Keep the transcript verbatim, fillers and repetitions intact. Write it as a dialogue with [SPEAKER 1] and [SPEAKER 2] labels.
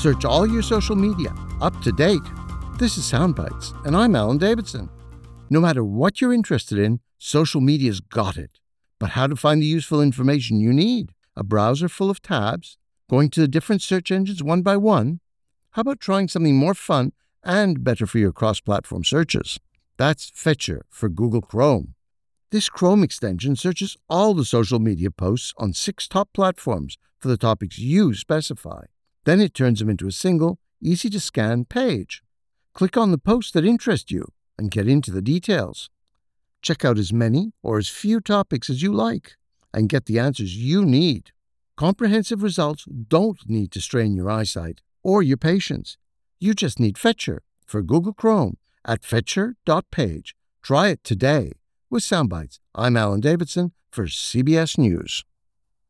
[SPEAKER 1] Search all your social media, up to date. This is Soundbites, and I'm Alan Davidson. No matter what you're interested in, social media's got it. But how to find the useful information you need? A browser full of tabs? Going to the different search engines one by one? How about trying something more fun and better for your cross-platform searches? That's Fetcher for Google Chrome. This Chrome extension searches all the social media posts on six top platforms for the topics you specify. Then it turns them into a single, easy-to-scan page. Click on the posts that interest you and get into the details. Check out as many or as few topics as you like and get the answers you need. Comprehensive results don't need to strain your eyesight or your patience. You just need Fetcher for Google Chrome at fetcher dot page. Try it today. With Soundbites, I'm Alan Davidson for C B S News.